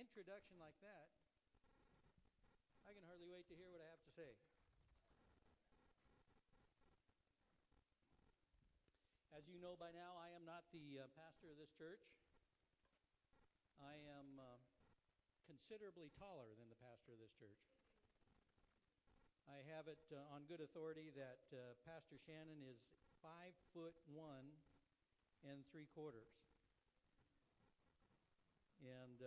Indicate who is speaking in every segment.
Speaker 1: introduction like that, I can hardly wait to hear what I have to say. As you know by now, I am not the pastor of this church. I am considerably taller than the pastor of this church. I have it on good authority that Pastor Shannon is 5'1" and 3/4. And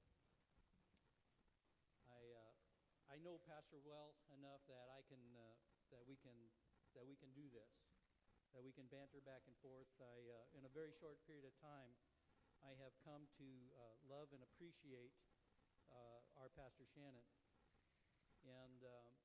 Speaker 1: I know Pastor well enough that we can do this, that we can banter back and forth. In a very short period of time, I have come to love and appreciate our Pastor Shannon. And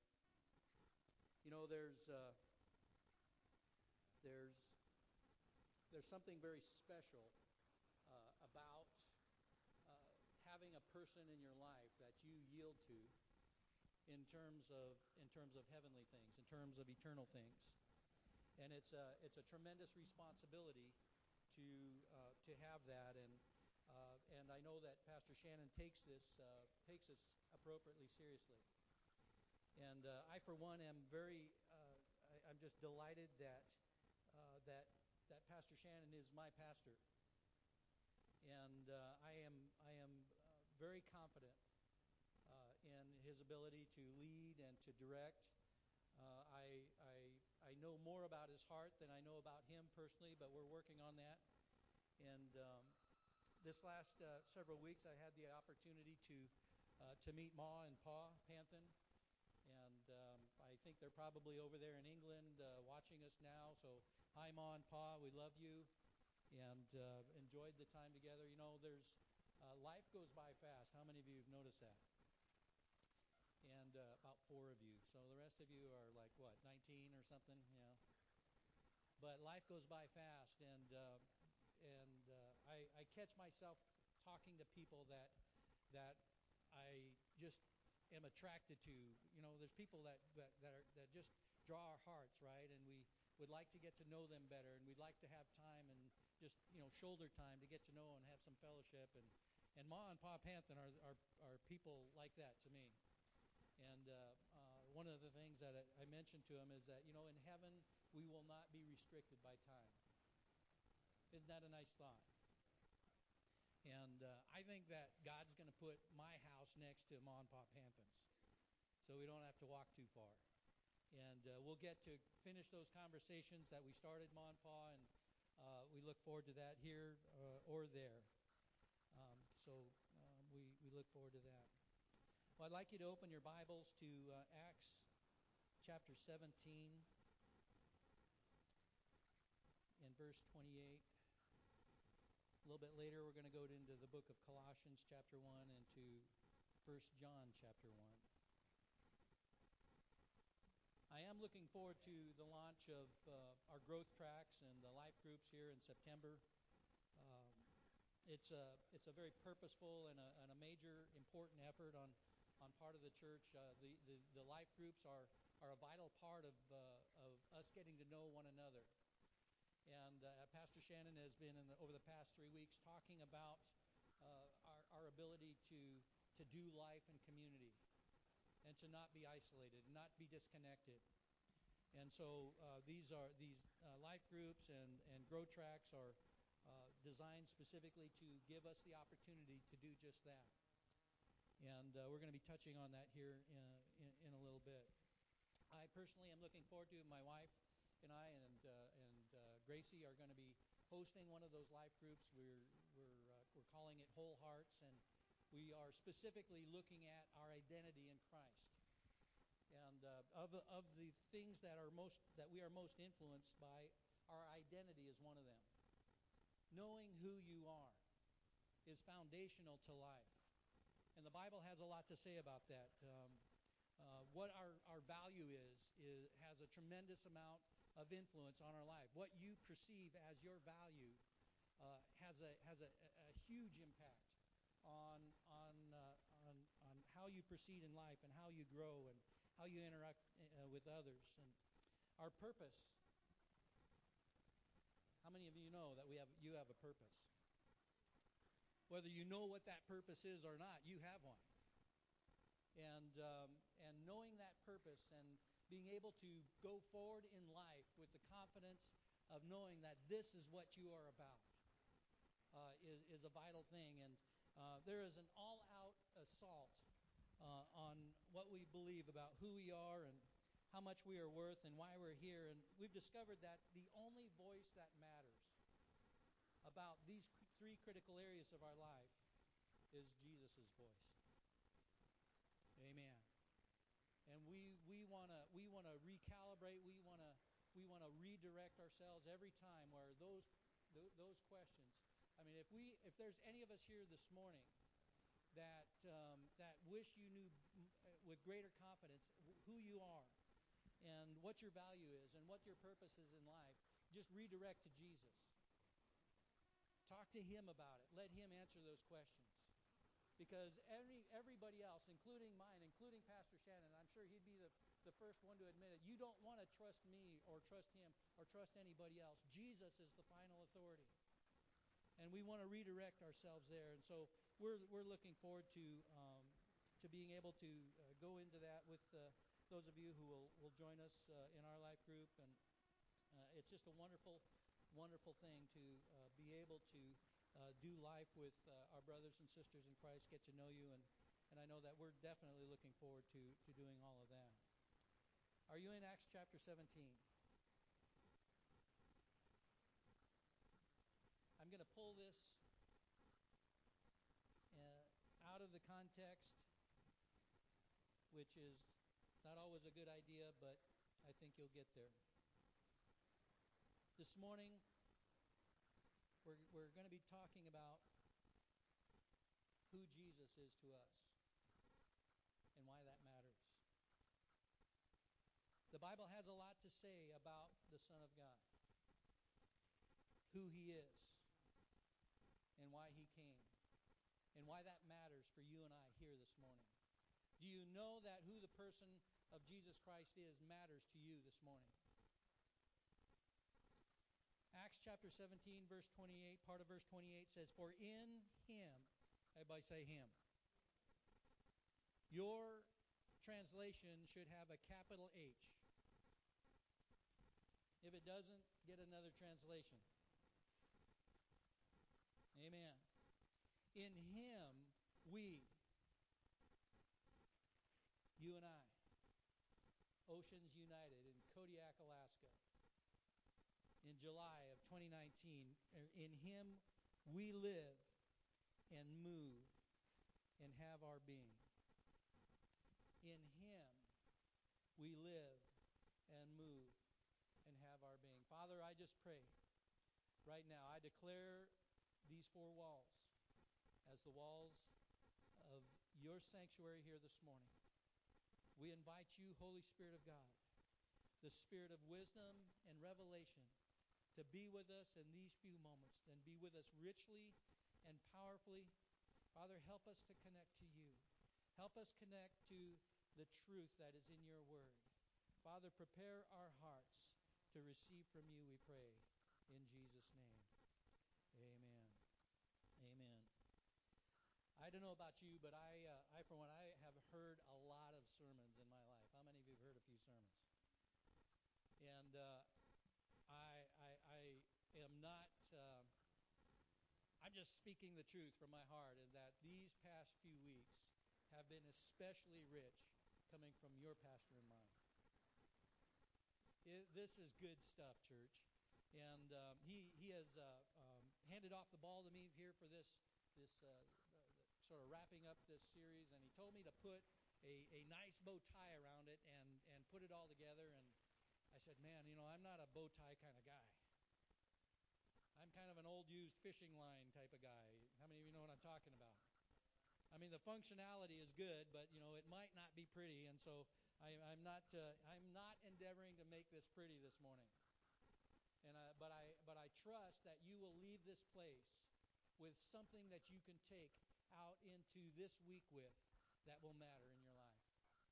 Speaker 1: there's something very special about having a person in your life that you yield to in terms of heavenly things, in terms of eternal things, and it's a tremendous responsibility to have that, and I know that Pastor Shannon takes this appropriately seriously, and I for one am I'm just delighted that Pastor Shannon is my pastor. And I am very confident in his ability to lead and to direct. I know more about his heart than I know about him personally, but we're working on that. And this last several weeks, I had the opportunity to meet Ma and Pa Panthen, and I think they're probably over there in England watching us now. So hi, Ma and Pa, we love you. And enjoyed the time together. There's life goes by fast. How many of you have noticed that? And about 4 of you. So the rest of you are like, what, 19 or something? But life goes by fast, and I catch myself talking to people that I just am attracted to. There's people that just draw our hearts, right? And we would like to get to know them better, and we'd like to have time and just shoulder time to get to know and have some fellowship, and Ma and Pa Panthen are people like that to me. And one of the things that I mentioned to them is that in heaven we will not be restricted by time. Isn't that a nice thought? And I think that God's going to put my house next to Ma and Pa Panthen's, so we don't have to walk too far. And we'll get to finish those conversations that we started, Ma and Pa, and we look forward to that here or there. So we look forward to that. Well, I'd like you to open your Bibles to Acts chapter 17 and verse 28. A little bit later, we're going to go into the book of Colossians chapter 1 and to 1 John chapter 1. I am looking forward to the launch of our growth tracks and the life groups here in September. It's a very purposeful and a major important effort on part of the church. The life groups are a vital part of us getting to know one another. And Pastor Shannon has been over the past 3 weeks talking about our ability to do life in community, and to not be isolated, not be disconnected. And so these life groups and grow tracks are designed specifically to give us the opportunity to do just that. And we're going to be touching on that here in a little bit. I personally am looking forward to my wife and I and Gracie are going to be hosting one of those life groups. We're calling it Whole Hearts, and we are specifically looking at our identity in Christ. And of the things that we are most influenced by, our identity is one of them. Knowing who you are is foundational to life, and the Bible has a lot to say about that. What our value is has a tremendous amount of influence on our life. What you perceive as your value has a huge impact on how you proceed in life and how you grow and how you interact with others. And our purpose. How many of you know that you have a purpose? Whether you know what that purpose is or not, you have one. And knowing that purpose and being able to go forward in life with the confidence of knowing that this is what you are about is a vital thing. And there is an all-out assault on what we believe about who we are and how much we are worth and why we're here. And we've discovered that the only voice that matters about these three critical areas of our life is Jesus' voice. Amen. And we want to recalibrate. We want to redirect ourselves every time where those questions. I mean, if there's any of us here this morning that wish you knew with greater confidence who you are and what your value is and what your purpose is in life, just redirect to Jesus. Talk to Him about it. Let Him answer those questions. Because everybody else, including mine, including Pastor Shannon, I'm sure he'd be the first one to admit it, you don't want to trust me or trust him or trust anybody else. Jesus is the final authority. And we want to redirect ourselves there. And so we're looking forward to being able to go into that with those of you who will join us in our life group. And it's just a wonderful, wonderful thing to be able to do life with our brothers and sisters in Christ, get to know you, and I know that we're definitely looking forward to doing all of that. Are you in Acts chapter 17? I'm going to pull this out of the context, which is not always a good idea, but I think you'll get there. This morning, we're going to be talking about who Jesus is to us and why that matters. The Bible has a lot to say about the Son of God, who He is, and why He came, and why that matters for you and I here this morning. Do you know that who the person of Jesus Christ is matters to you this morning? Acts chapter 17, verse 28, part of verse 28 says, "For in Him," everybody say Him. Your translation should have a capital H. If it doesn't, get another translation. Amen. In Him, we, you and I, Oceans United in Kodiak, Alaska, in July of 2019, in Him we live and move and have our being. In Him we live and move and have our being. Father, I just pray right now, I declare these four walls as the walls of your sanctuary here this morning. We invite you, Holy Spirit of God, the Spirit of wisdom and revelation, to be with us in these few moments and be with us richly and powerfully. Father, help us to connect to you. Help us connect to the truth that is in your word. Father, prepare our hearts to receive from you, we pray, in Jesus' name. Amen. Amen. I don't know about you, but I for one, I have heard a lot of sermons in my life. How many of you have heard a few sermons? And I am not. I'm just speaking the truth from my heart, and that these past few weeks have been especially rich, coming from your pastor and mine. This is good stuff, church, and he has handed off the ball to me here for this sort of wrapping up this series, and he told me to put a nice bow tie around it and put it all together. And I said, man, I'm not a bow tie kind of guy. I'm kind of an old used fishing line type of guy. How many of you know what I'm talking about? I mean, the functionality is good, but it might not be pretty, and so I'm not endeavoring to make this pretty this morning. But I trust that you will leave this place with something that you can take out into this week with that will matter in your life.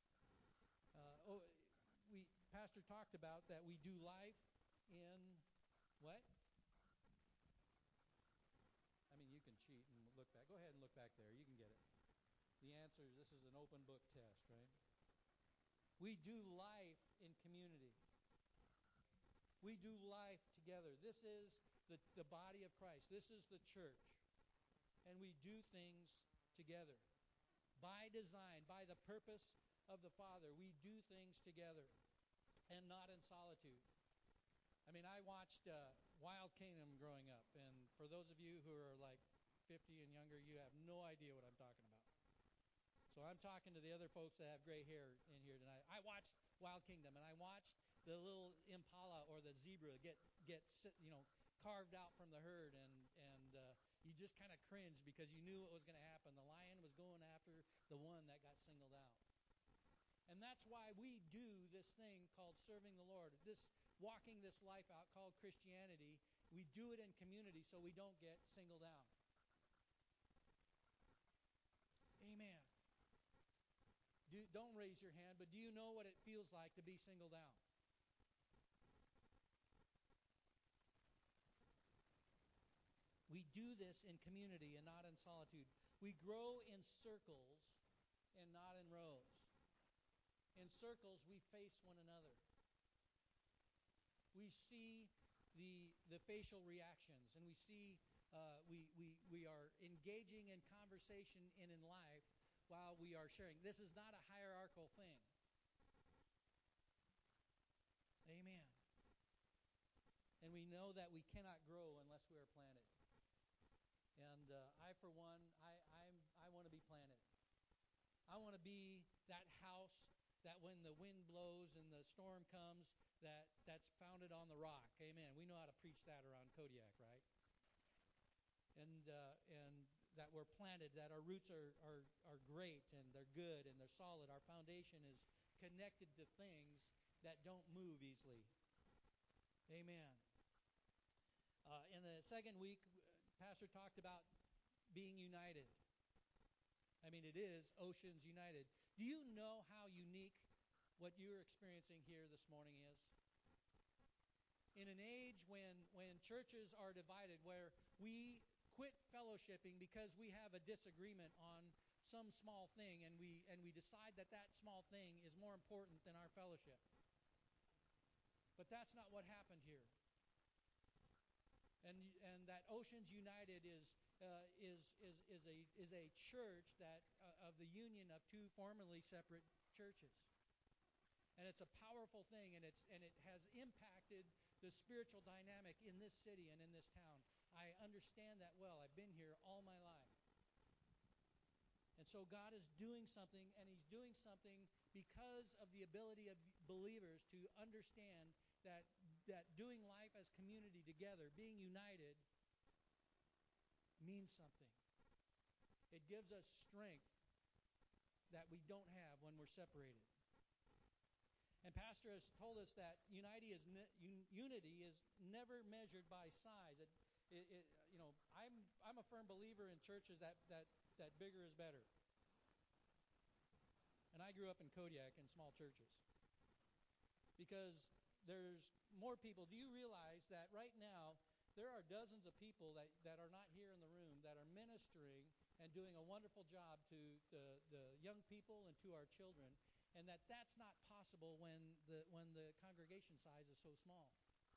Speaker 1: Pastor talked about that we do life in what? I mean, you can cheat and look back. Go ahead and look back there. You can get it. The answer is, this is an open book test, right? We do life in community. We do life together. This is the body of Christ. This is the church. And we do things together. By design, by the purpose of the Father, we do things together and not in solitude. I mean, I watched Wild Kingdom growing up, and for those of you who are like 50 and younger, you have no idea what I'm talking about. So I'm talking to the other folks that have gray hair in here tonight. I watched Wild Kingdom, and I watched the little impala or the zebra get carved out from the herd, and you just kind of cringed because you knew what was going to happen. The lion was going after the one that got singled out. And that's why we do this thing called serving the Lord, this walking this life out called Christianity. We do it in community so we don't get singled out. Amen. Don't raise your hand, but do you know what it feels like to be singled out? We do this in community and not in solitude. We grow in circles and not in rows. In circles, we face one another. We see the facial reactions, and we see we are engaging in conversation and in life while we are sharing. This is not a hierarchical thing. Amen. And we know that we cannot grow unless we are planted. And I, for one, I want to be planted. I want to be that house that when the wind blows and the storm comes, that's founded on the rock. Amen. We know how to preach that around Kodiak, right? And that we're planted, that our roots are great and they're good and they're solid. Our foundation is connected to things that don't move easily. Amen. In the second week, Pastor talked about being united. I mean, it is Oceans United. Do you know how unique what you're experiencing here this morning is? In an age when churches are divided, where we quit fellowshipping because we have a disagreement on some small thing, and we decide that small thing is more important than our fellowship. But that's not what happened here. And that Oceans United is a church that of the union of two formerly separate churches, and it's a powerful thing, and it has impacted the spiritual dynamic in this city and in this town. I understand that well. I've been here all my life, and so God is doing something, and He's doing something because of the ability of believers to understand that doing life as community together, being united, means something. It gives us strength that we don't have when we're separated. And Pastor has told us that unity is never measured by size. I'm a firm believer in churches that bigger is better. And I grew up in Kodiak in small churches because there's more people. Do you realize that right now there are dozens of people that are not here in the room that are ministering and doing a wonderful job to the young people and to our children, and that's not possible when the congregation size is so small.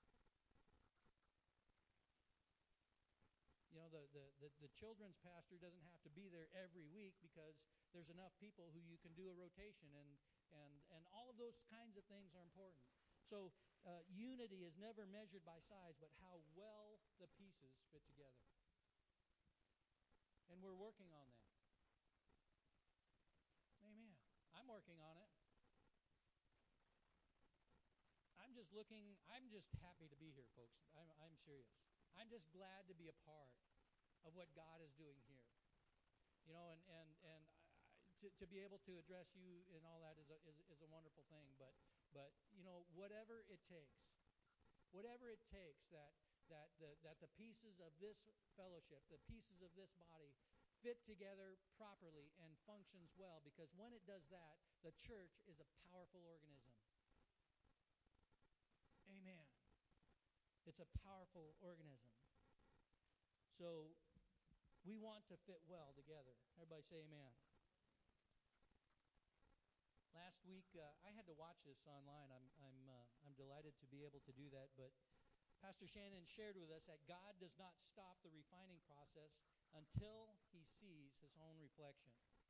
Speaker 1: You know, the children's pastor doesn't have to be there every week because there's enough people who you can do a rotation, and all of those kinds of things are important. So unity is never measured by size, but how well the pieces fit together. And we're working on that. Amen. I'm working on it. I'm just happy to be here, folks. I'm serious. I'm just glad to be a part of what God is doing here. You know, and to be able to address you and all that is a wonderful thing. But you know, whatever it takes that the pieces of this fellowship, the pieces of this body, fit together properly and functions well. Because when it does that, the church is a powerful organism. Amen. It's a powerful organism. So We want to fit well together. Everybody say amen. Last week, I had to watch this online. I'm delighted to be able to do that. But Pastor Shannon shared with us that God does not stop the refining process until He sees His own reflection.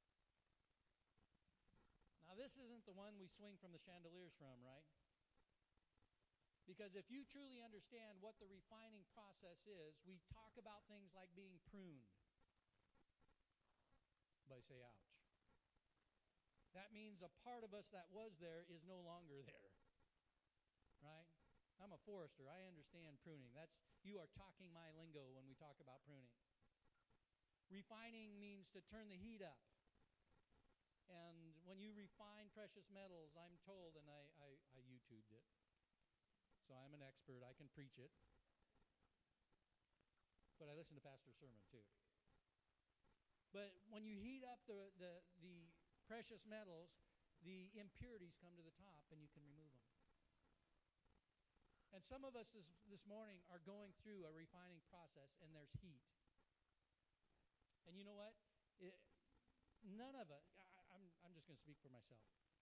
Speaker 1: Now, this isn't the one we swing from the chandeliers from, right? Because if you truly understand what the refining process is, we talk about things like being pruned. Everybody say ouch. That means a part of us that was there is no longer there. Right? I'm a forester. I understand pruning. You are talking my lingo when we talk about pruning. Refining means to turn the heat up. And when you refine precious metals, I'm told, and I YouTubed it, so I'm an expert. I can preach it. But I listen to pastor's sermon too. But when you heat up the precious metals, the impurities come to the top and you can remove them. And some of us this morning are going through a refining process, and there's heat. And you know what? None of us, I'm just going to speak for myself.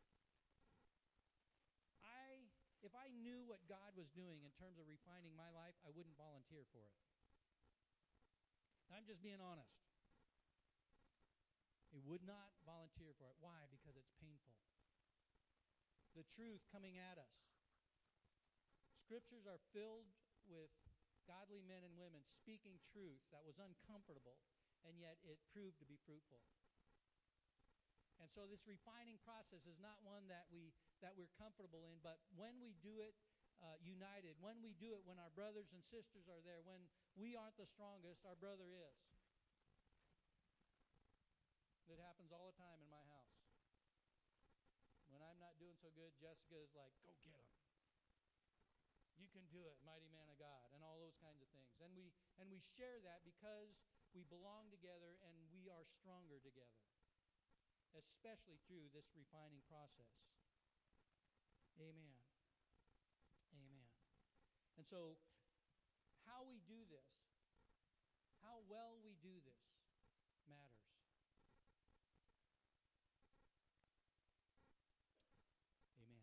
Speaker 1: If I knew what God was doing in terms of refining my life, I wouldn't volunteer for it. I'm just being honest. I would not volunteer for it. Why? Because it's painful. The truth coming at us. Scriptures are filled with godly men and women speaking truth that was uncomfortable, and yet it proved to be fruitful. And so this refining process is not one that we're comfortable in, but when we do it united, when we do it when our brothers and sisters are there, when we aren't the strongest, our brother is. It happens all the time in my house. When I'm not doing so good, Jessica is like, go get him. You can do it, mighty man of God, and all those kinds of things. And we share that because we belong together and we are stronger together, especially through this refining process. Amen. Amen. And so, how we do this, how well we do this, matters. Amen.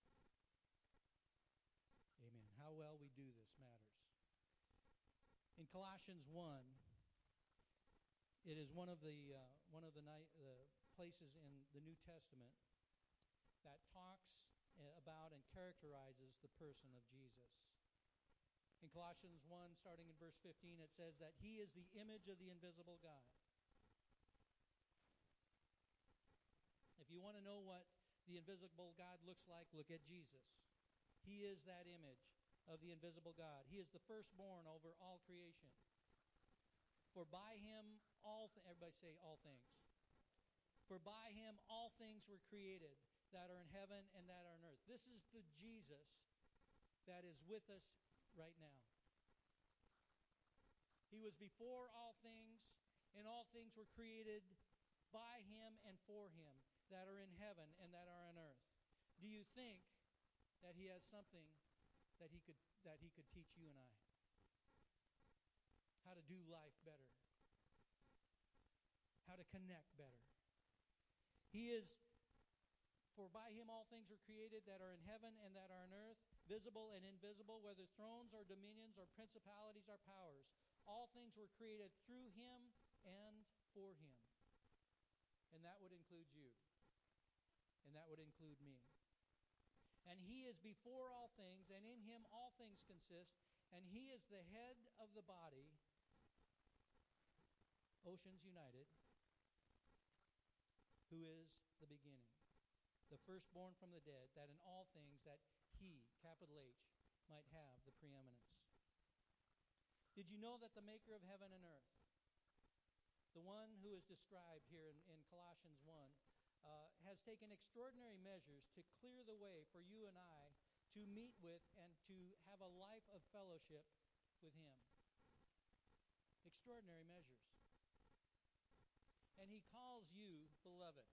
Speaker 1: Amen. How well we do this matters. In Colossians 1, it is one of the places in the New Testament that talks about and characterizes the person of Jesus. In Colossians 1, starting in verse 15, it says that He is the image of the invisible God. If you want to know what the invisible God looks like, look at Jesus. He is that image of the invisible God. He is the firstborn over all creation. For by Him everybody say all things. For by Him all things were created that are in heaven and that are on earth. This is the Jesus that is with us right now. He was before all things, and all things were created by Him and for Him that are in heaven and that are on earth. Do you think that He has something that He could teach you and I? How to do life better. How to connect better. He is, for by Him all things are created that are in heaven and that are on earth, visible and invisible, whether thrones or dominions or principalities or powers. All things were created through Him and for Him. And that would include you. And that would include me. And He is before all things, and in Him all things consist, and He is the head of the body, Oceans United, who is the beginning, the firstborn from the dead, that in all things that He, capital H, might have the preeminence. Did you know that the maker of heaven and earth, the one who is described here in Colossians 1, has taken extraordinary measures to clear the way for you and I to meet with and to have a life of fellowship with Him? Extraordinary measures. And He calls you beloved.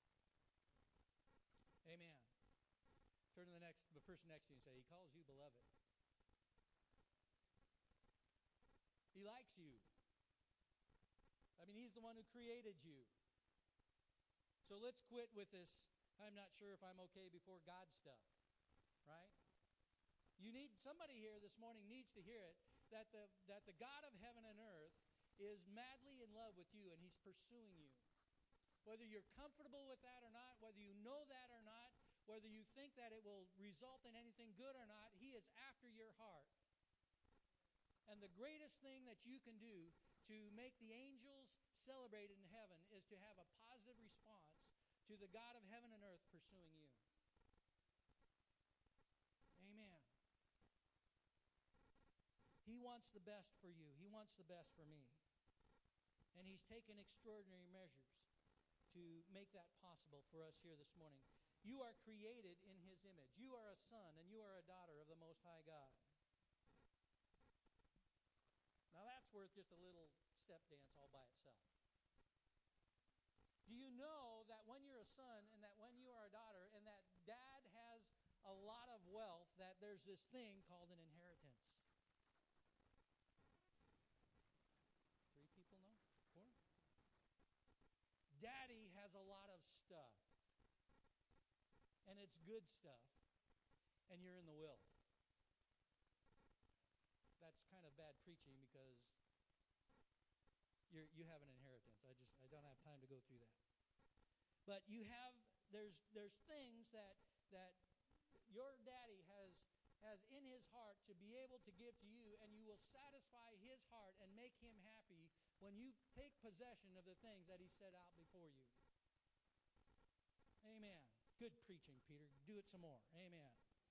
Speaker 1: Amen. Turn to the person next to you and say, He calls you beloved. He likes you. He's the one who created you. So let's quit with this, I'm not sure if I'm okay before God stuff, right? Somebody here this morning needs to hear it, that the God of heaven and earth is madly in love with you, and He's pursuing you. Whether you're comfortable with that or not, whether you know that or not, whether you think that it will result in anything good or not, He is after your heart. And the greatest thing that you can do to make the angels celebrate in heaven is to have a positive response to the God of heaven and earth pursuing you. Amen. He wants the best for you. He wants the best for me. And He's taken extraordinary measures to make that possible for us here this morning. You are created in His image. You are a son and you are a daughter of the Most High God. Now that's worth just a little step dance all by itself. Do you know that when you're a son and that when you are a daughter and that dad has a lot of wealth, that there's this thing called an inheritance? 3 people know? 4? Daddy has a lot of stuff. And it's good stuff. And you're in the will. That's kind of bad preaching because you have an inheritance. I don't have time to go through that. But there's things that your daddy has in his heart to be able to give to you, and you will satisfy his heart and make him happy when you take possession of the things that he set out before you. Amen. Good preaching, Peter. Do it some more. Amen.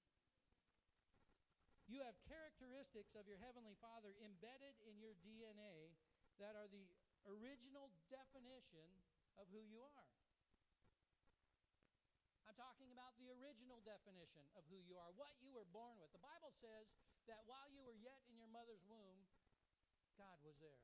Speaker 1: You have characteristics of your Heavenly Father embedded in your DNA that are the original definition of who you are. I'm talking about the original definition of who you are, what you were born with. The Bible says that while you were yet in your mother's womb, God was there.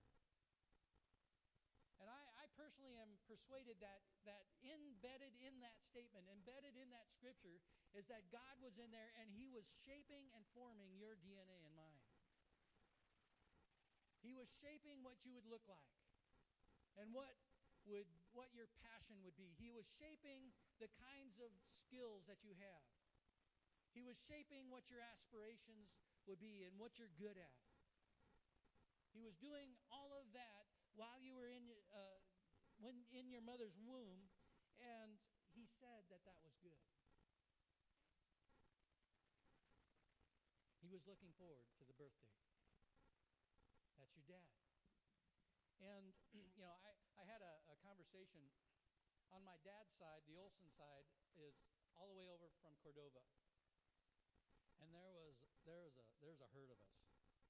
Speaker 1: And I personally am persuaded that embedded in that statement, embedded in that scripture, is that God was in there and He was shaping and forming your DNA and mine. He was shaping what you would look like and what your passion would be. He was shaping the kinds of skills that you have. He was shaping what your aspirations would be and what you're good at. He was doing all of that while you were in your mother's womb, and He said that was good. He was looking forward to the birthday. That's your dad. And, I had a conversation on my dad's side. The Olson side is all the way over from Cordova. And there's a herd of us.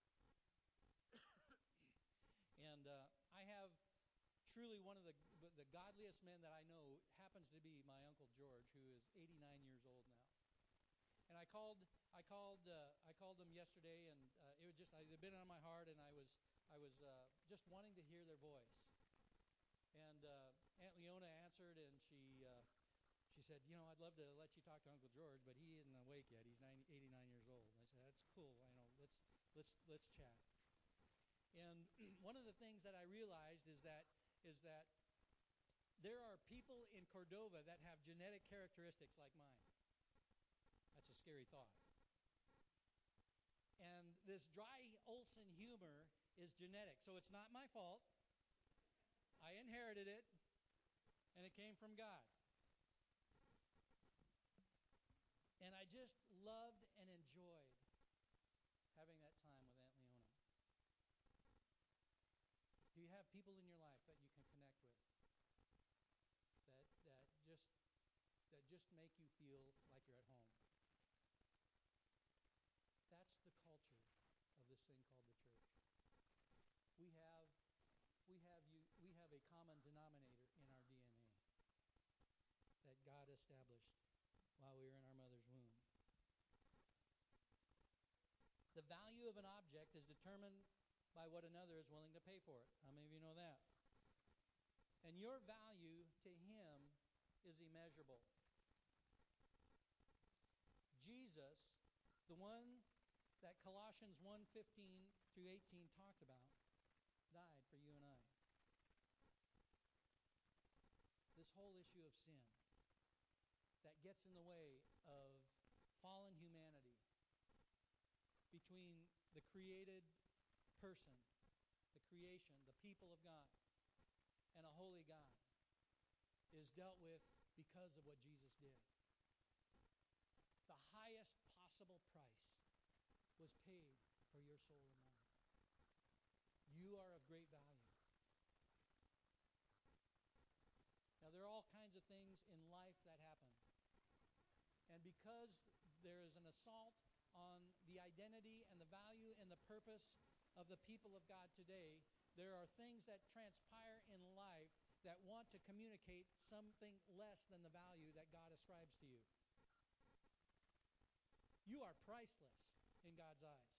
Speaker 1: And I have truly one of the godliest men that I know happens to be my Uncle George, who is 89 years old now. And I called them yesterday, and it was just, it had been on my heart, and I was just wanting to hear their voice. And Aunt Leona answered, and she said, I'd love to let you talk to Uncle George, but he isn't awake yet. He's 89 years old. And I said, that's cool. Let's chat. And one of the things that I realized is that there are people in Cordova that have genetic characteristics like mine. That's a scary thought. And this dry Olson humor is genetic, so it's not my fault. I inherited it, and it came from God. And I just loved and enjoyed having that time with Aunt Leona. Do you have people in your life that you can connect with that just make you feel like you're at home? That's the culture of this thing called the church. We have a common denominator in our DNA that God established while we were in our mother's womb. The value of an object is determined by what another is willing to pay for it. How many of you know that? And your value to Him is immeasurable. Jesus, the one that Colossians 1:15 through 18 talked about, died for you and I. whole issue of sin that gets in the way of fallen humanity between the created person, the creation, the people of God, and a holy God is dealt with because of what Jesus did. The highest possible price was paid for your soul and mine. You are of great value. Now, there are all kinds of things in life that happen. And because there is an assault on the identity and the value and the purpose of the people of God today, there are things that transpire in life that want to communicate something less than the value that God ascribes to you. You are priceless in God's eyes.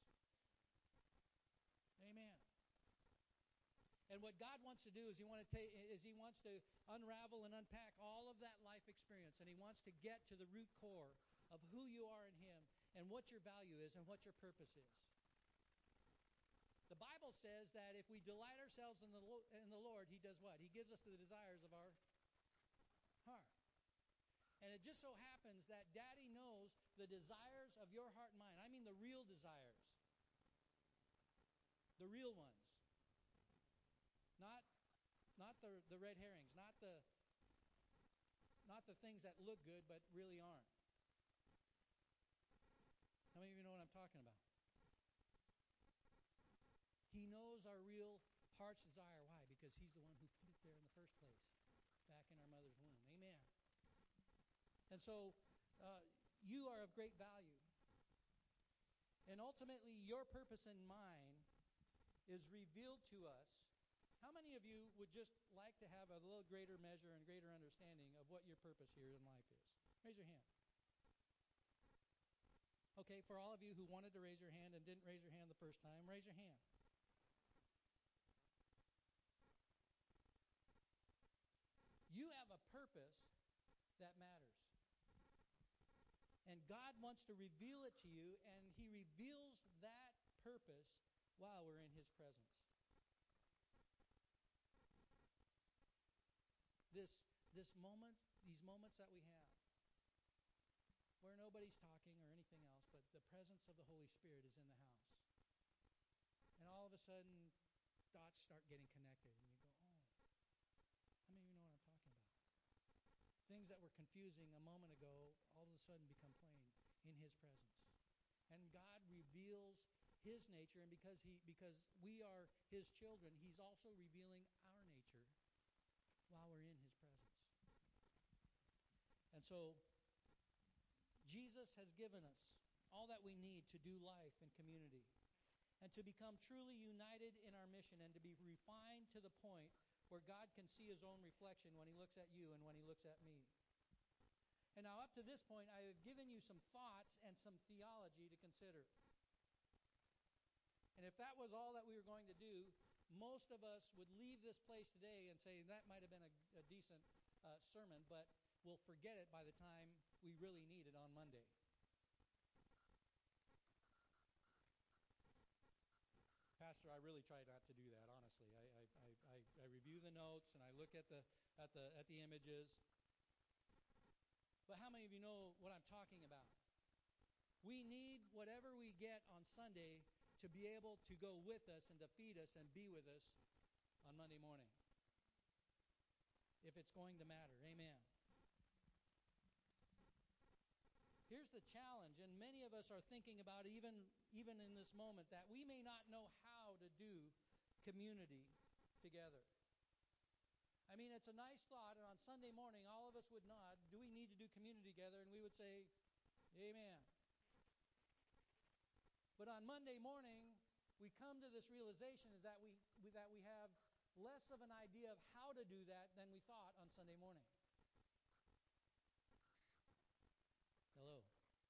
Speaker 1: Amen. And what God wants to do is He wants to unravel and unpack all of that life experience, and He wants to get to the root core of who you are in Him and what your value is and what your purpose is. The Bible says that if we delight ourselves in the Lord, He does what? He gives us the desires of our heart. And it just so happens that Daddy knows the desires of your heart and mind. I mean the real desires. The real ones. Not the red herrings, not the things that look good but really aren't. How many of you know what I'm talking about? He knows our real heart's desire. Why? Because He's the one who put it there in the first place, back in our mother's womb. Amen. And so, you are of great value. And ultimately, your purpose and mine is revealed to us. How many of you would just like to have a little greater measure and greater understanding of what your purpose here in life is? Raise your hand. Okay, for all of you who wanted to raise your hand and didn't raise your hand the first time, raise your hand. You have a purpose that matters. And God wants to reveal it to you, and He reveals that purpose while we're in His presence. This moment, these moments that we have, where nobody's talking or anything else, but the presence of the Holy Spirit is in the house. And all of a sudden, dots start getting connected, and you go, oh, how many of you know what I'm talking about? Things that were confusing a moment ago all of a sudden become plain in His presence. And God reveals His nature, and because we are His children, He's also revealing our nature while we're in His presence. And so, Jesus has given us all that we need to do life in community and to become truly united in our mission and to be refined to the point where God can see His own reflection when He looks at you and when He looks at me. And now up to this point, I have given you some thoughts and some theology to consider. And if that was all that we were going to do, most of us would leave this place today and say that might have been a decent sermon, but we'll forget it by the time we really need it on Monday. Pastor, I really try not to do that, honestly. I review the notes and I look at the images. But how many of you know what I'm talking about? We need whatever we get on Sunday to be able to go with us and to feed us and be with us on Monday morning. If it's going to matter. Amen. Here's the challenge, and many of us are thinking about even in this moment that we may not know how to do community together. I mean, it's a nice thought, and on Sunday morning, all of us would nod, do we need to do community together? And we would say, amen. But on Monday morning, we come to this realization is that we have less of an idea of how to do that than we thought on Sunday morning. Hello.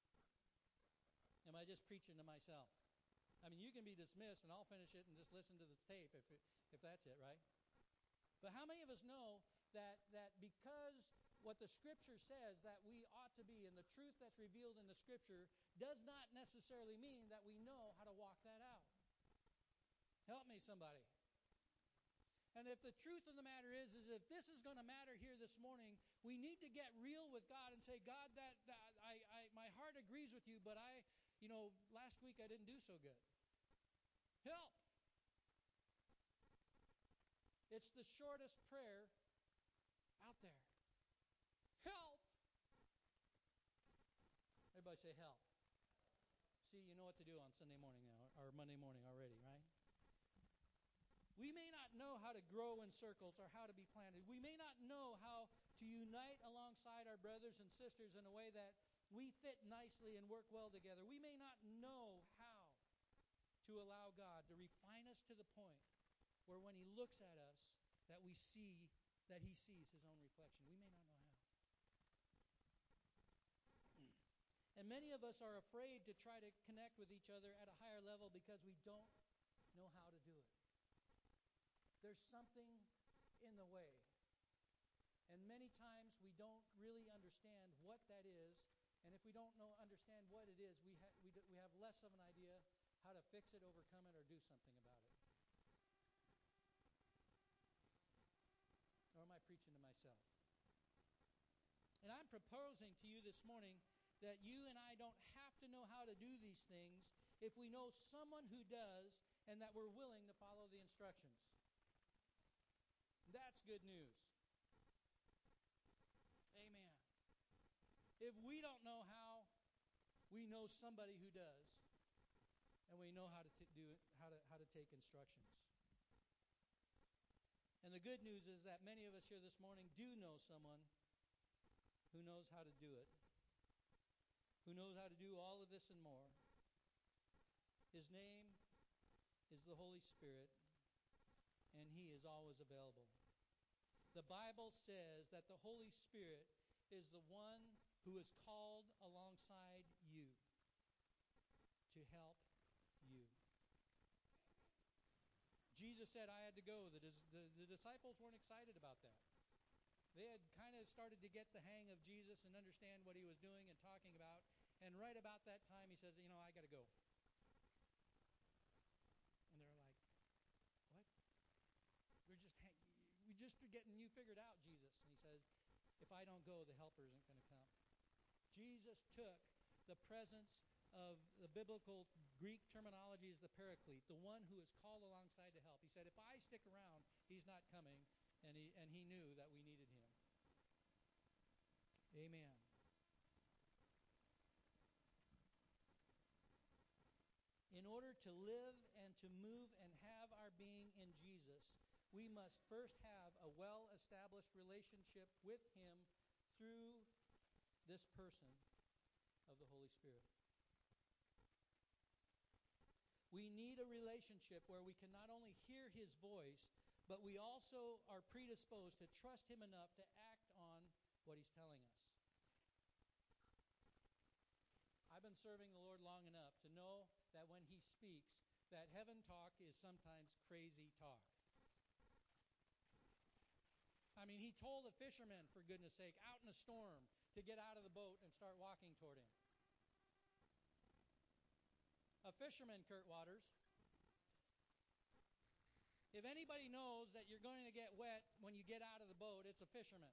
Speaker 1: Am I just preaching to myself? I mean, you can be dismissed, and I'll finish it and just listen to the tape if that's it, right? But how many of us know that because what the Scripture says that we ought to be and the truth that's revealed in the Scripture does not necessarily mean that we know how to walk that out? Help me, somebody. And if the truth of the matter is if this is going to matter here this morning, we need to get real with God and say, God, my heart agrees with you, but last week I didn't do so good. Help! It's the shortest prayer out there. Help! Everybody say help. See, you know what to do on Sunday morning now, or Monday morning already, right? We may not know how to grow in circles or how to be planted. We may not know how to unite alongside our brothers and sisters in a way that we fit nicely and work well together. We may not know how to allow God to refine us to the point where when He looks at us, that we see that He sees His own reflection. We may not know how. And many of us are afraid to try to connect with each other at a higher level because we don't know how to do it. There's something in the way. And many times we don't really understand what that is. And if we don't understand what it is, we have less of an idea how to fix it, overcome it, or do something about it. Or am I preaching to myself? And I'm proposing to you this morning that you and I don't have to know how to do these things if we know someone who does and that we're willing to follow the instructions. That's good news. Amen. If we don't know how, we know somebody who does, and we know how to do it, how to take instructions. And the good news is that many of us here this morning do know someone who knows how to do it, who knows how to do all of this and more. His name is the Holy Spirit, and He is always available. The Bible says that the Holy Spirit is the one who is called alongside you to help you. Jesus said, I had to go. The disciples weren't excited about that. They had kind of started to get the hang of Jesus and understand what He was doing and talking about. And right about that time, He says, I got to go. And they're like, what? We just are getting you figured out, Jesus. And He says, if I don't go, the helper isn't going to come. Jesus took the presence of the biblical Greek terminology is the paraclete, the one who is called alongside to help. He said, if I stick around, He's not coming, and he knew that we needed Him. Amen. In order to live and to move and have our being in Jesus, we must first have a well-established relationship with Him through this person of the Holy Spirit. We need a relationship where we can not only hear His voice, but we also are predisposed to trust Him enough to act on what He's telling us. I've been serving the Lord long enough to know that when He speaks, that heaven talk is sometimes crazy talk. I mean, He told a fisherman, for goodness sake, out in a storm to get out of the boat and start walking toward Him. A fisherman, Kurt Waters. If anybody knows that you're going to get wet when you get out of the boat, it's a fisherman.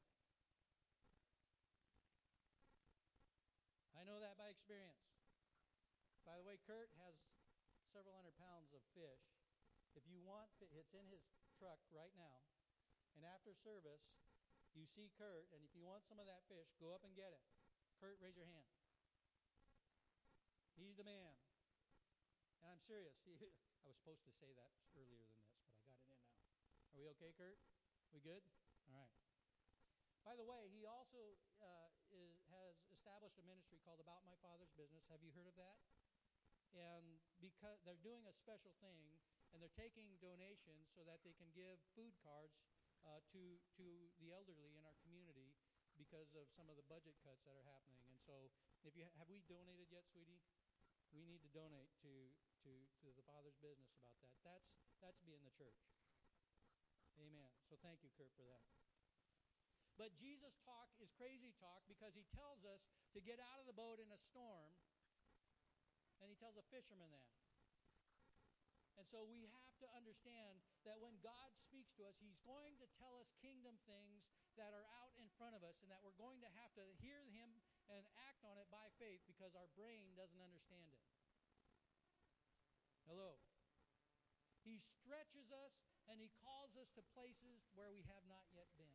Speaker 1: I know that by experience. By the way, Kurt has several hundred pounds of fish. If you want, it's in his truck right now. And after service, you see Kurt, and if you want some of that fish, go up and get it. Kurt, raise your hand. He's the man. And I'm serious. I was supposed to say that earlier than this, but I got it in now. Are we okay, Kurt? We good? All right. By the way, he also has established a ministry called About My Father's Business. Have you heard of that? And because they're doing a special thing, and they're taking donations so that they can give food cards to the elderly in our community because of some of the budget cuts that are happening. And so, have we donated yet, sweetie? We need to donate to the Father's business about that. That's being the church. Amen. So thank you, Kurt, for that. But Jesus talk is crazy talk because He tells us to get out of the boat in a storm, and He tells a fisherman that. And so we have to understand that when God speaks to us, He's going to tell us kingdom things that are out in front of us and that we're going to have to hear Him and act on it by faith because our brain doesn't understand it. Hello. He stretches us and He calls us to places where we have not yet been.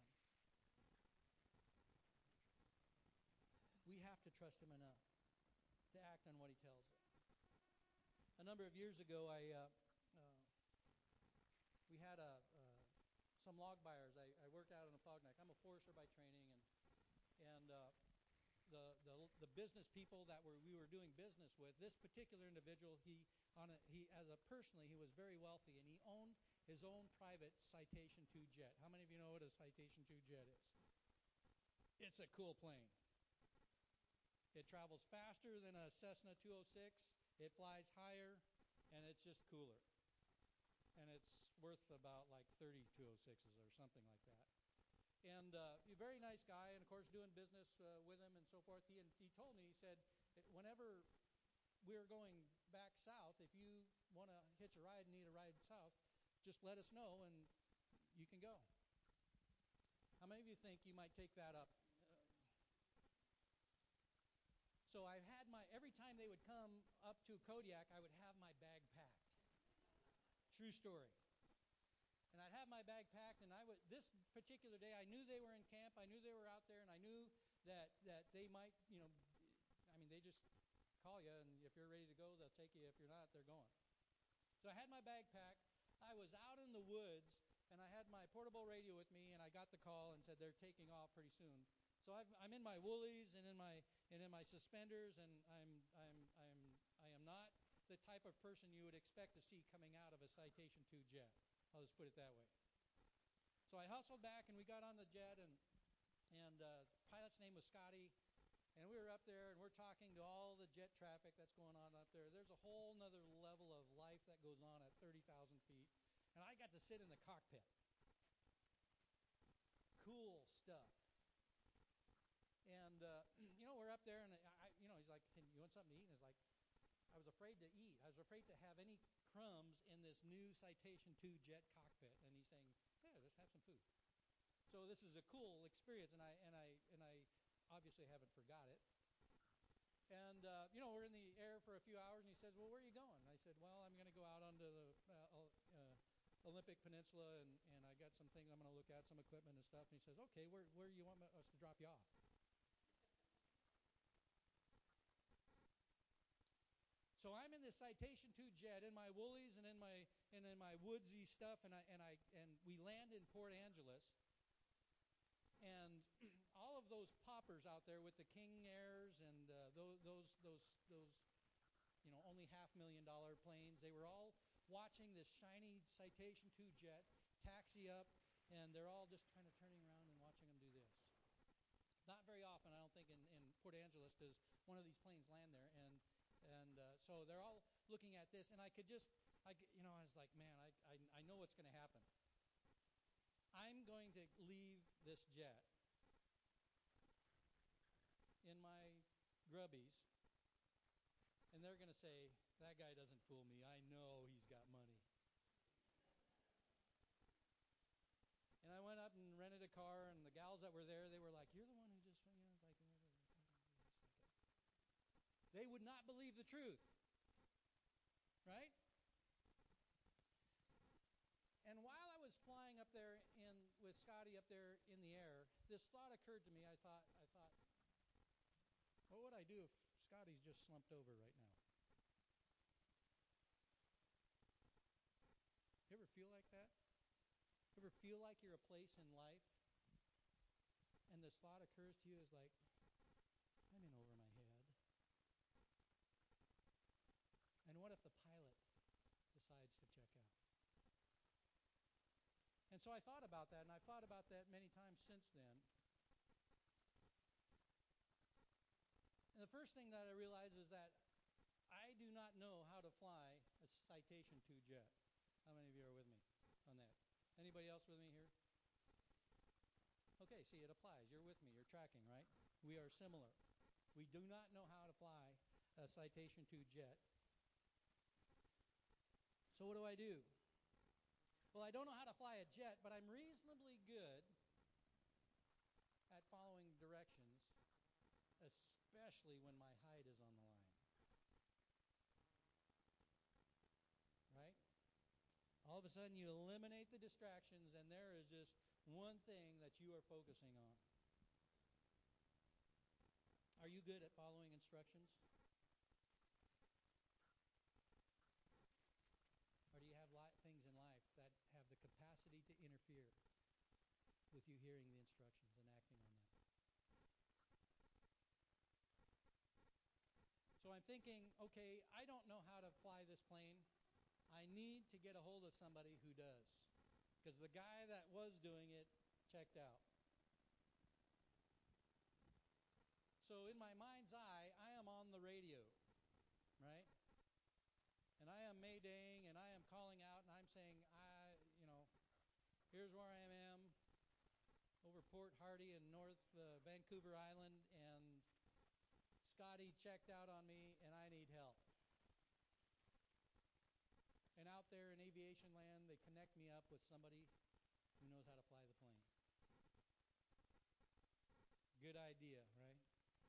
Speaker 1: We have to trust Him enough to act on what He tells us. A number of years ago, we had some log buyers. I worked out on a fog neck. I'm a forester by training, and the business people that we were doing business with. This particular individual, he was very wealthy, and he owned his own private Citation II jet. How many of you know what a Citation II jet is? It's a cool plane. It travels faster than a Cessna 206. It flies higher, and it's just cooler. And it's worth about like 30 206s or something like that. And a very nice guy, and of course doing business with him and so forth. He told me, he said, whenever we're going back south, if you want to hitch a ride and need a ride south, just let us know and you can go. How many of you think you might take that up? So I had every time they would come up to Kodiak, I would have my bag packed. True story. And I'd have my bag packed, and this particular day, I knew they were in camp, I knew they were out there, and I knew that they might, they just call you, and if you're ready to go, they'll take you. If you're not, they're going. So I had my bag packed. I was out in the woods, and I had my portable radio with me, and I got the call and said they're taking off pretty soon. So I'm in my woolies and in my suspenders, and I am not the type of person you would expect to see coming out of a Citation II jet. I'll just put it that way. So I hustled back, and we got on the jet, and the pilot's name was Scotty, and we were up there, and we're talking to all the jet traffic that's going on up there. There's a whole nother level of life that goes on at 30,000 feet, and I got to sit in the cockpit. Cool stuff. And, we're up there, and, he's like, you want something to eat? And it's like, I was afraid to eat. I was afraid to have any crumbs in this new Citation II jet cockpit. And he's saying, yeah, just have some food. So this is a cool experience, and I obviously haven't forgot it. And, we're in the air for a few hours, and he says, well, where are you going? And I said, well, I'm going to go out onto the Olympic Peninsula, and I got some things I'm going to look at, some equipment and stuff. And he says, okay, where do you want us to drop you off? So I'm in this Citation II jet in my woolies and in my woodsy stuff, and we land in Port Angeles, and all of those poppers out there with the King Airs and those only $500,000 planes, they were all watching this shiny Citation II jet taxi up, and they're all just kind of turning around and watching them do this. Not very often, I don't think, in Port Angeles does one of these planes land there, and so they're all looking at this, and I was like, man, I know what's going to happen. I'm going to leave this jet in my grubbies, and they're going to say, that guy doesn't fool me. I know he's got money. And I went up and rented a car, and the gals that were there, they were like, you're the one who just, like. They would not believe the truth. Right? And while I was flying up there with Scotty up there in the air, this thought occurred to me. I thought, what would I do if Scotty's just slumped over right now? You ever feel like that? Ever feel like you're a place in life and this thought occurs to you is like, I'm in over my head. And what if the pilot decides to check out? And so I thought about that, and I've thought about that many times since then. And the first thing that I realized is that I do not know how to fly a Citation II jet. How many of you are with me on that? Anybody else with me here? Okay, see, it applies. You're with me. You're tracking, right? We are similar. We do not know how to fly a Citation II jet. So what do I do? Well, I don't know how to fly a jet, but I'm reasonably good at following directions, especially when my height is on the line. Right? All of a sudden, you eliminate the distractions, and there is just one thing that you are focusing on. Are you good at following instructions? Or do you have things in life that have the capacity to interfere with you hearing the instructions and acting on them? So I'm thinking, okay, I don't know how to fly this plane. I need to get a hold of somebody who does. Because the guy that was doing it checked out. So in my mind's eye, I am on the radio, right? And I am maydaying, and I am calling out, and I'm saying, here's where I am, over Port Hardy in North Vancouver Island, and Scotty checked out on me, and I need help. And out there in aviation land, they connect me up with somebody who knows how to fly the plane. Good idea, right?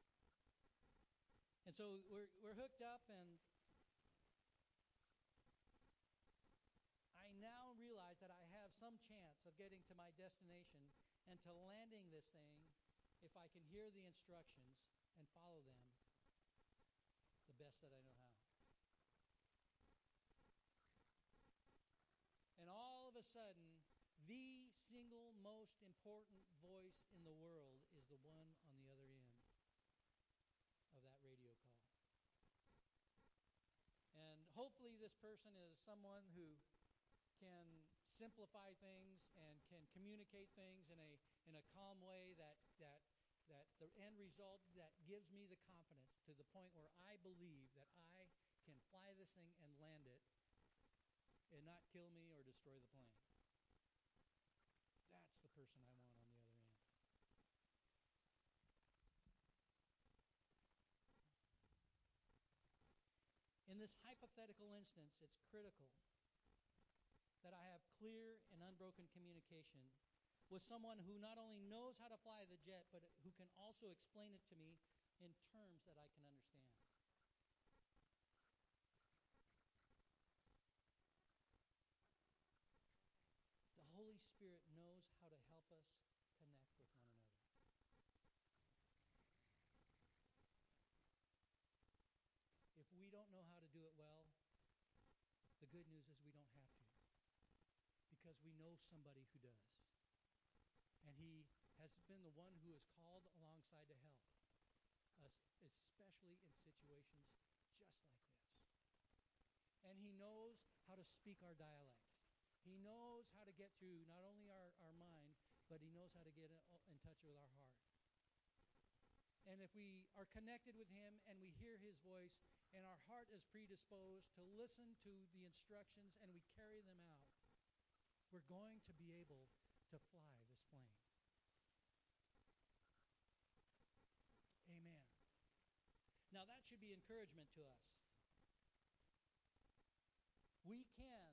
Speaker 1: And so we're hooked up, and I now realize that I have some chance of getting to my destination and to landing this thing if I can hear the instructions and follow them the best that I know how. And all of a sudden, the single most important voice in the world is the one on the other end of that radio call. And hopefully this person is someone who can simplify things and can communicate things in a calm way that the end result that gives me the confidence to the point where I believe that I can fly this thing and land it and not kill me or destroy the plane. That's the person I want on the other end. In this hypothetical instance, it's critical that I have clear and unbroken communication with someone who not only knows how to fly the jet, but who can also explain it to me in terms that I can understand. The Holy Spirit knows how to help us connect with one another. If we don't know how to do it well, the good news is we don't have to, because we know somebody who does. And he has been the one who is called alongside to help us, especially in situations just like this. And he knows how to speak our dialect. He knows how to get through not only our mind, but he knows how to get in touch with our heart. And if we are connected with him and we hear his voice and our heart is predisposed to listen to the instructions and we carry them out, we're going to be able to fly this plane. Amen. Now that should be encouragement to us. We can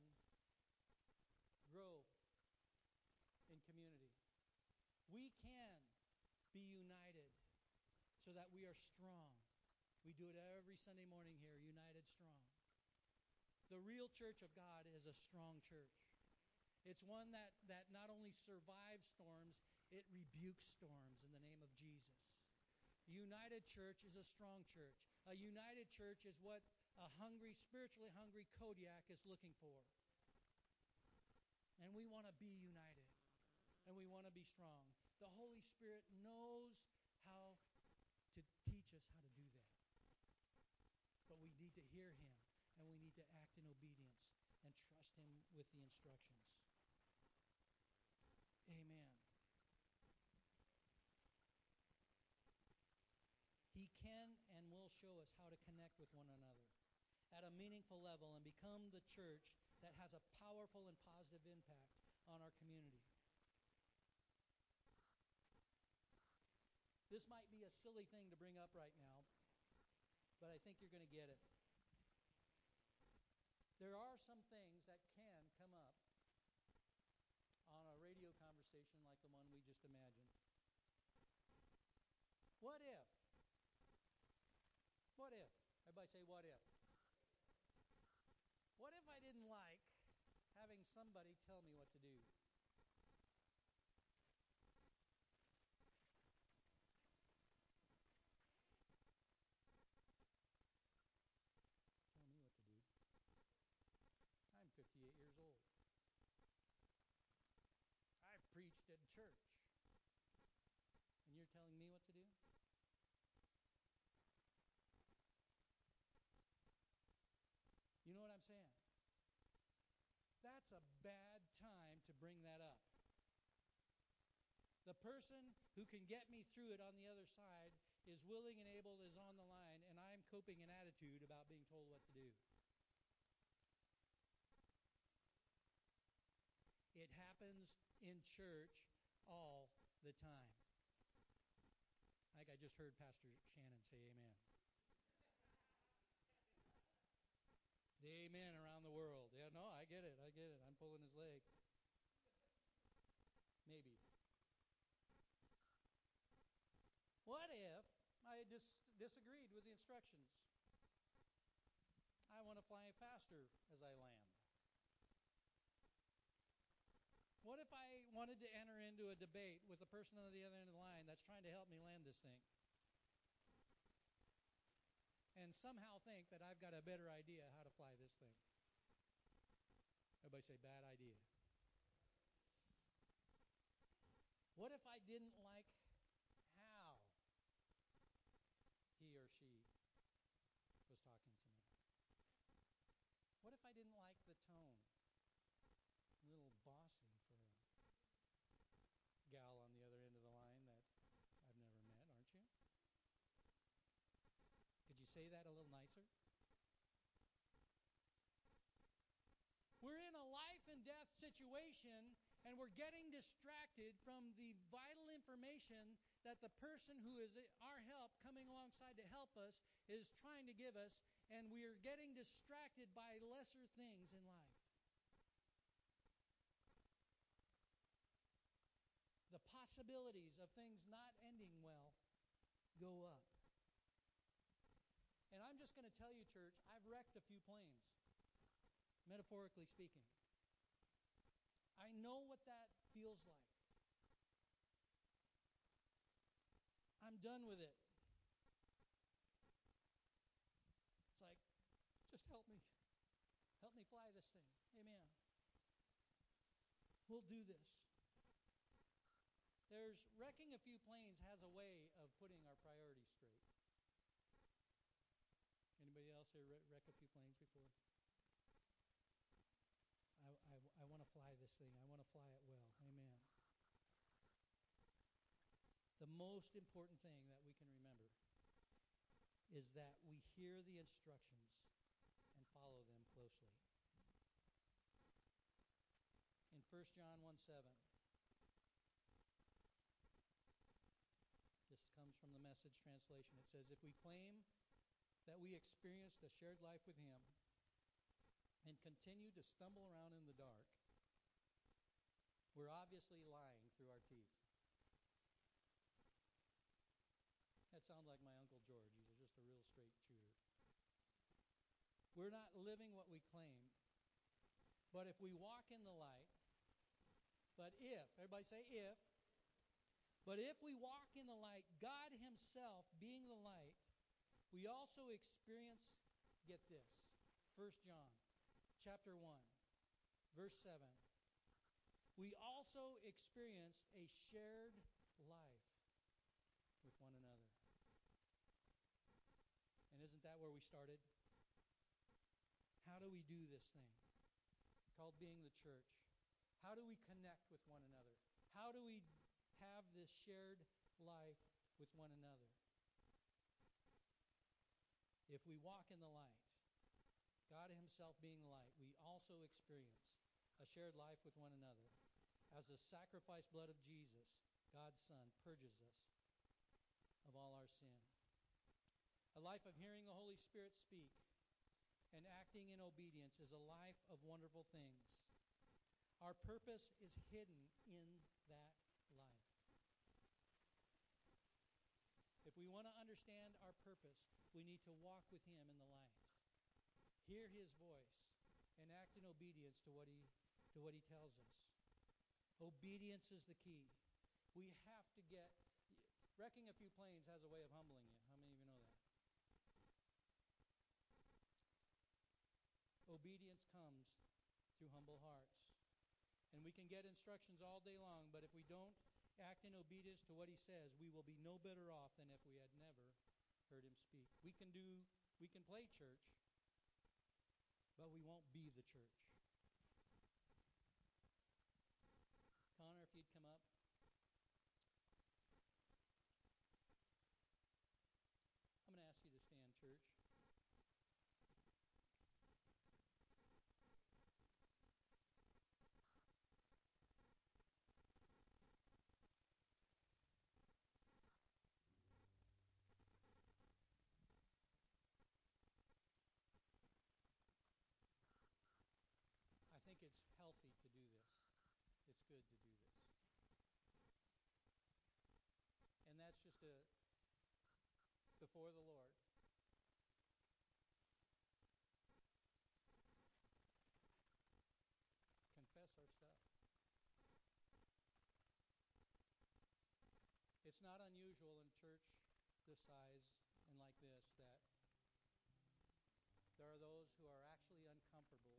Speaker 1: grow in community. We can be united so that we are strong. We do it every Sunday morning here, united strong. The real church of God is a strong church. It's one that not only survives storms, it rebukes storms in the name of Jesus. A united church is a strong church. A united church is what a spiritually hungry Kodiak is looking for. And we want to be united. And we want to be strong. The Holy Spirit knows how to teach us how to do that. But we need to hear him, and we need to act in obedience and trust him with the instructions. Amen. He can and will show us how to connect with one another at a meaningful level and become the church that has a powerful and positive impact on our community. This might be a silly thing to bring up right now, but I think you're going to get it. There are some things that can come up on a radio conversation like the one we just imagined. What if? What if? Everybody say, what if? What if I didn't like having somebody tell me what to do? Tell me what to do. I'm 58 years old. I've preached at church. And you're telling me what to do? You know what I'm saying? That's a bad time to bring that up. The person who can get me through it on the other side is willing and able, is on the line, and I'm coping an attitude about being told what to do. It happens in church all the time. I think I just heard Pastor Shannon say amen. The amen around the world. Yeah, no, I get it. I'm pulling his leg. Maybe. What if I disagreed with the instructions? I want to fly faster as I land. What if I wanted to enter into a debate with the person on the other end of the line that's trying to help me land this thing? And somehow think that I've got a better idea how to fly this thing. Everybody say, bad idea. What if I didn't like how he or she was talking to me? What if I didn't like the tone? A little bossy for a gal on the other end of the line that I've never met, aren't you? Could you say that a little nicer? We're in a life and death situation, and we're getting distracted from the vital information that the person who is our help, coming alongside to help us, is trying to give us, and we are getting distracted by lesser things in life. The possibilities of things not ending well go up. And I'm just going to tell you, church, I've wrecked a few planes, metaphorically speaking. I know what that feels like. I'm done with it. It's like, just help me. Help me fly this thing. Amen. We'll do this. Wrecking a few planes has a way of putting our priorities straight. Anybody else here wreck a few planes before? I want to fly this thing. I want to fly it well. Amen. The most important thing that we can remember is that we hear the instructions and follow them closely. In 1 John 1:7, this comes from the Message translation. It says, if we claim that we experienced a shared life with Him and continue to stumble around in the dark, we're obviously lying through our teeth. That sounds like my Uncle George. He's just a real straight shooter. We're not living what we claim. But if we walk in the light, everybody say if. But if we walk in the light, God Himself being the light, we also experience, get this, 1 John chapter 1, verse 7. We also experience a shared life with one another. And isn't that where we started? How do we do this thing called being the church? How do we connect with one another? How do we have this shared life with one another? If we walk in the light, God Himself being the light, we also experience a shared life with one another. As the sacrificed blood of Jesus, God's Son, purges us of all our sin. A life of hearing the Holy Spirit speak and acting in obedience is a life of wonderful things. Our purpose is hidden in that life. If we want to understand our purpose, we need to walk with Him in the light, hear His voice, and act in obedience to what He tells us. Obedience is the key. We have to get... Wrecking a few planes has a way of humbling you. How many of you know that? Obedience comes through humble hearts. And we can get instructions all day long, but if we don't act in obedience to what He says, we will be no better off than if we had never heard Him speak. We can play church, but we won't be the church. Connor, if you'd come up. I'm going to ask you to stand, church. I think it's healthy to do this. It's good to do this. And that's just before the Lord. Confess our stuff. It's not unusual in church this size and like this that there are those who are actually uncomfortable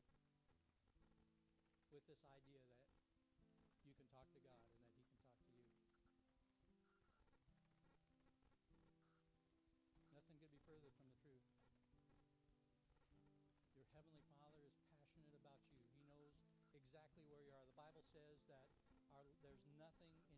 Speaker 1: with this idea that you can talk to God and that He can talk to you. Nothing could be further from the truth. Your Heavenly Father is passionate about you. He knows exactly where you are. The Bible says that there's nothing